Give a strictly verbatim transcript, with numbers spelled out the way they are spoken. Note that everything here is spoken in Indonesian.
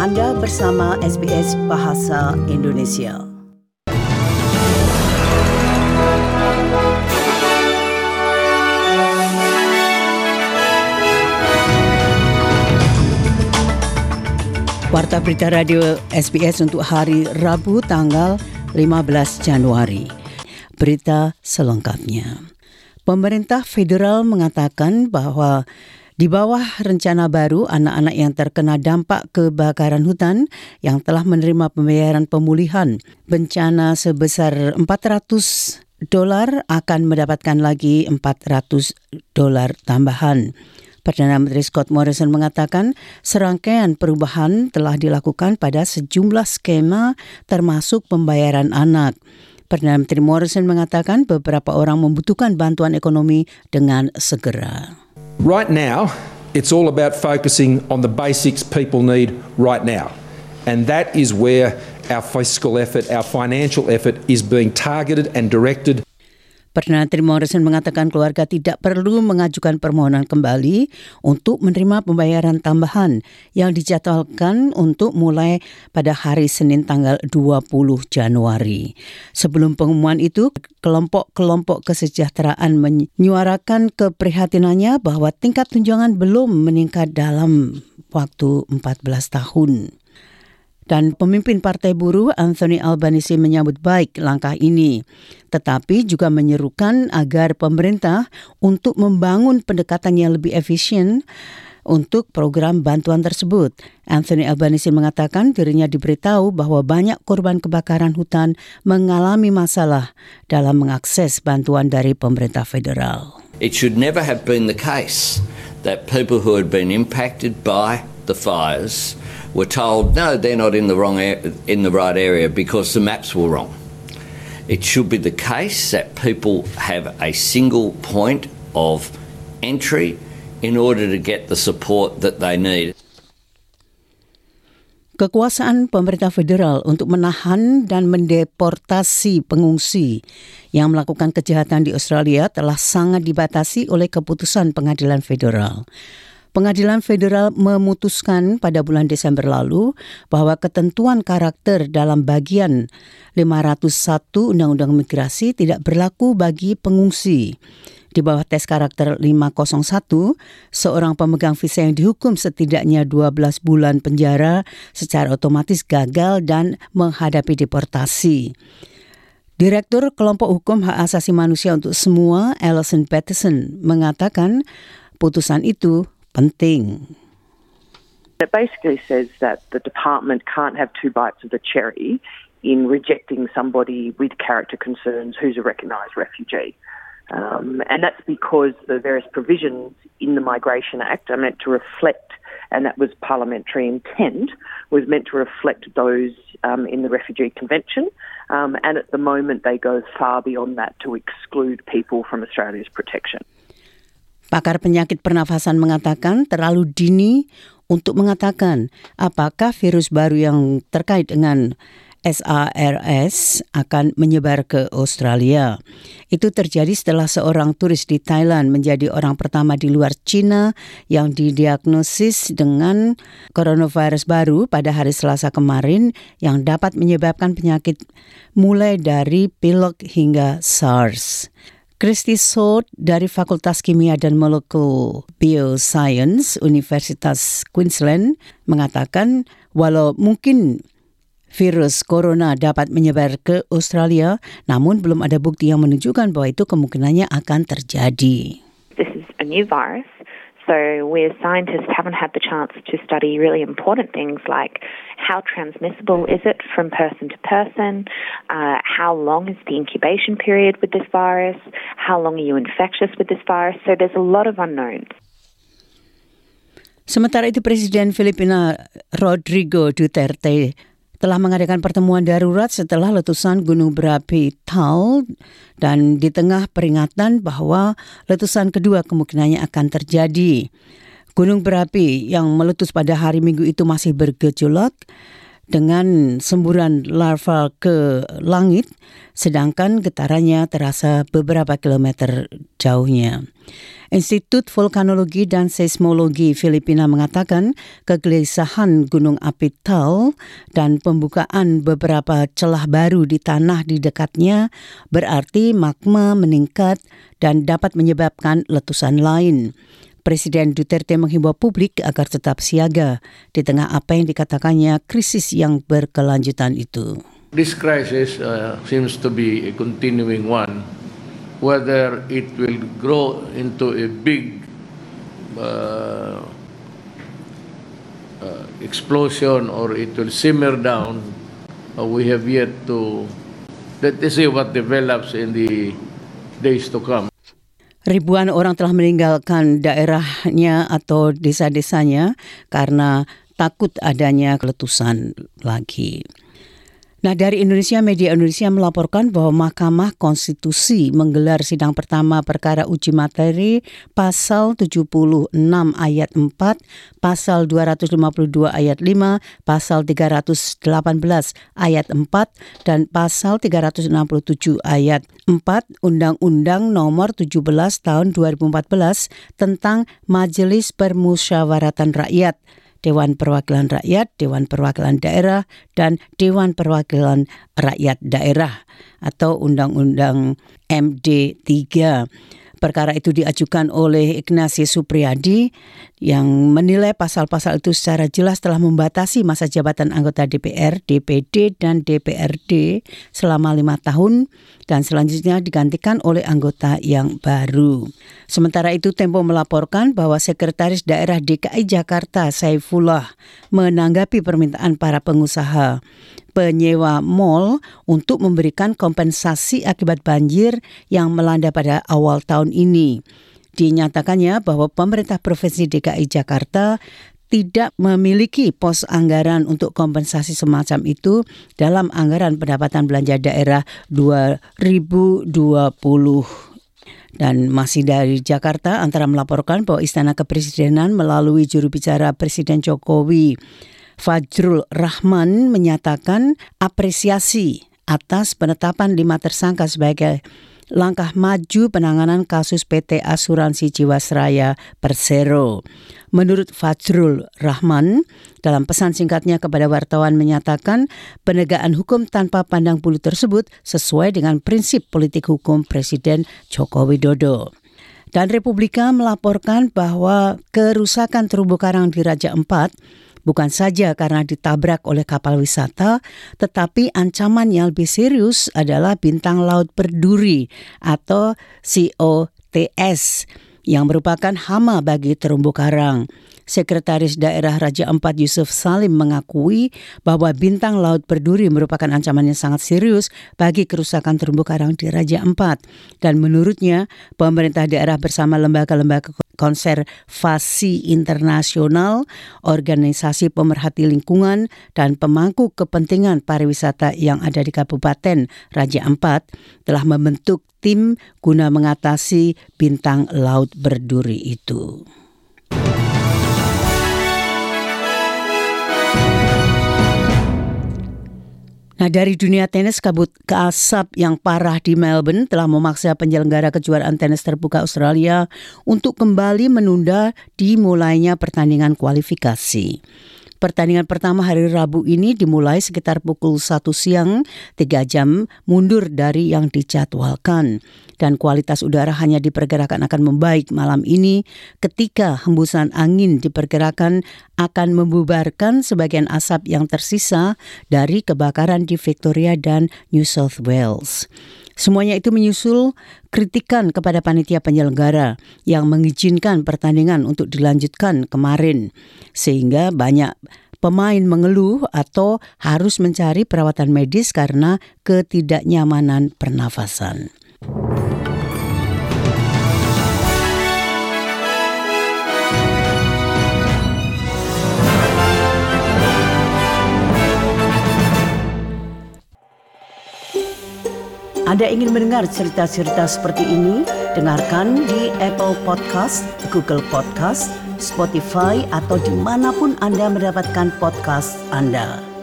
Anda bersama S B S Bahasa Indonesia. Warta Berita Radio S B S untuk hari Rabu tanggal lima belas Januari. Berita selengkapnya. Pemerintah federal mengatakan bahwa di bawah rencana baru, anak-anak yang terkena dampak kebakaran hutan yang telah menerima pembayaran pemulihan bencana sebesar empat ratus dolar akan mendapatkan lagi empat ratus dolar tambahan. Perdana Menteri Scott Morrison mengatakan serangkaian perubahan telah dilakukan pada sejumlah skema termasuk pembayaran anak. Perdana Menteri Morrison mengatakan beberapa orang membutuhkan bantuan ekonomi dengan segera. Right now, it's all about focusing on the basics people need right now. And that is where our fiscal effort, our financial effort is being targeted and directed. Perdana Menteri Morrison mengatakan keluarga tidak perlu mengajukan permohonan kembali untuk menerima pembayaran tambahan yang dijadwalkan untuk mulai pada hari Senin tanggal dua puluh Januari. Sebelum pengumuman itu, kelompok-kelompok kesejahteraan menyuarakan keprihatinannya bahwa tingkat tunjangan belum meningkat dalam waktu empat belas tahun. Dan pemimpin Partai Buruh Anthony Albanese menyambut baik langkah ini, tetapi juga menyerukan agar pemerintah untuk membangun pendekatan yang lebih efisien untuk program bantuan tersebut. Anthony Albanese mengatakan dirinya diberitahu bahwa banyak korban kebakaran hutan mengalami masalah dalam mengakses bantuan dari pemerintah federal. It should never have been the case that people who had been impacted by the fires were told, no, they're not in the wrong ar- in the right area because the maps were wrong. It should be the case that people have a single point of entry in order to get the support that they need. Kekuasaan pemerintah federal untuk menahan dan mendeportasi pengungsi yang melakukan kejahatan di Australia telah sangat dibatasi oleh keputusan pengadilan federal. Pengadilan federal memutuskan pada bulan Desember lalu bahwa ketentuan karakter dalam bagian lima ratus satu Undang-Undang Migrasi tidak berlaku bagi pengungsi. Di bawah tes karakter lima kosong satu, seorang pemegang visa yang dihukum setidaknya dua belas bulan penjara secara otomatis gagal dan menghadapi deportasi. Direktur Kelompok Hukum Hak Asasi Manusia untuk Semua, Alison Patterson, mengatakan putusan itu penting. It basically says that the department can't have two bites of the cherry in rejecting somebody with character concerns who's a recognised refugee. Um, and that's because the various provisions in the Migration Act are meant to reflect, and that was parliamentary intent, was meant to reflect those um, in the Refugee Convention. Um, and at the moment they go far beyond that to exclude people from Australia's protection. Pakar penyakit pernafasan mengatakan terlalu dini untuk mengatakan apakah virus baru yang terkait dengan SARS akan menyebar ke Australia. Itu terjadi setelah seorang turis di Thailand menjadi orang pertama di luar China yang didiagnosis dengan coronavirus baru pada hari Selasa kemarin yang dapat menyebabkan penyakit mulai dari pilek hingga SARS. Christy Sod dari Fakultas Kimia dan Molekul Bioscience Universitas Queensland mengatakan walau mungkin virus corona dapat menyebar ke Australia, namun belum ada bukti yang menunjukkan bahwa itu kemungkinannya akan terjadi. This is a new virus, so we as scientists haven't had the chance to study really important things like how transmissible is it from person to person, uh, how long is the incubation period with this virus, how long are you infectious with this virus, so there's a lot of unknowns. Sementara itu Presiden Filipina Rodrigo Duterte telah mengadakan pertemuan darurat setelah letusan gunung berapi Taal dan di tengah peringatan bahwa letusan kedua kemungkinannya akan terjadi. Gunung berapi yang meletus pada hari Minggu itu masih bergejolak dengan semburan larva ke langit, sedangkan getarannya terasa beberapa kilometer jauhnya. Institut Vulkanologi dan Seismologi Filipina mengatakan kegelisahan gunung api Taal dan pembukaan beberapa celah baru di tanah di dekatnya berarti magma meningkat dan dapat menyebabkan letusan lain. Presiden Duterte menghimbau publik agar tetap siaga di tengah apa yang dikatakannya krisis yang berkelanjutan itu. This crisis uh, seems to be a continuing one. Whether it will grow into a big uh, uh, explosion or it will simmer down, uh, we have yet to let us see what develops in the days to come. Ribuan orang telah meninggalkan daerahnya atau desa-desanya karena takut adanya letusan lagi. Nah, dari Indonesia, media Indonesia melaporkan bahwa Mahkamah Konstitusi menggelar sidang pertama perkara uji materi pasal tujuh puluh enam ayat empat, pasal dua ratus lima puluh dua ayat lima, pasal tiga ratus delapan belas ayat empat, dan pasal tiga ratus enam puluh tujuh ayat empat Undang-Undang Nomor tujuh belas Tahun dua ribu empat belas tentang Majelis Permusyawaratan Rakyat, Dewan Perwakilan Rakyat, Dewan Perwakilan Daerah, dan Dewan Perwakilan Rakyat Daerah atau Undang-Undang M D tiga. Perkara itu diajukan oleh Ignatius Supriyadi yang menilai pasal-pasal itu secara jelas telah membatasi masa jabatan anggota D P R, D P D, dan D P R D selama lima tahun dan selanjutnya digantikan oleh anggota yang baru. Sementara itu Tempo melaporkan bahwa Sekretaris Daerah D K I Jakarta Saifullah menanggapi permintaan para pengusaha penyewa mal untuk memberikan kompensasi akibat banjir yang melanda pada awal tahun ini. Dinyatakannya bahwa pemerintah Provinsi D K I Jakarta tidak memiliki pos anggaran untuk kompensasi semacam itu dalam anggaran pendapatan belanja daerah dua ribu dua puluh. Dan masih dari Jakarta, Antara melaporkan bahwa Istana Kepresidenan melalui juru bicara Presiden Jokowi, Fajrul Rahman, menyatakan apresiasi atas penetapan lima tersangka sebagai langkah maju penanganan kasus P T Asuransi Jiwasraya Persero. Menurut Fajrul Rahman, dalam pesan singkatnya kepada wartawan menyatakan penegakan hukum tanpa pandang bulu tersebut sesuai dengan prinsip politik hukum Presiden Joko Widodo. Dan Republika melaporkan bahwa kerusakan terumbu karang di Raja Ampat bukan saja karena ditabrak oleh kapal wisata, tetapi ancaman yang lebih serius adalah bintang laut berduri atau C O T S yang merupakan hama bagi terumbu karang. Sekretaris Daerah Raja Ampat Yusuf Salim mengakui bahwa bintang laut berduri merupakan ancaman yang sangat serius bagi kerusakan terumbu karang di Raja Ampat. Dan menurutnya, pemerintah daerah bersama lembaga-lembaga konservasi internasional, organisasi pemerhati lingkungan, dan pemangku kepentingan pariwisata yang ada di Kabupaten Raja Ampat telah membentuk tim guna mengatasi bintang laut berduri itu. Nah, dari dunia tenis, kabut asap yang parah di Melbourne telah memaksa penyelenggara kejuaraan tenis terbuka Australia untuk kembali menunda dimulainya pertandingan kualifikasi. Pertandingan pertama hari Rabu ini dimulai sekitar pukul satu siang, tiga jam mundur dari yang dijadwalkan. Dan kualitas udara hanya diperkirakan akan membaik malam ini ketika hembusan angin diperkirakan akan membubarkan sebagian asap yang tersisa dari kebakaran di Victoria dan New South Wales. Semuanya itu menyusul kritikan kepada panitia penyelenggara yang mengizinkan pertandingan untuk dilanjutkan kemarin, sehingga banyak pemain mengeluh atau harus mencari perawatan medis karena ketidaknyamanan pernafasan. Anda ingin mendengar cerita-cerita seperti ini? Dengarkan di Apple Podcast, Google Podcast, Spotify, atau dimanapun Anda mendapatkan podcast Anda.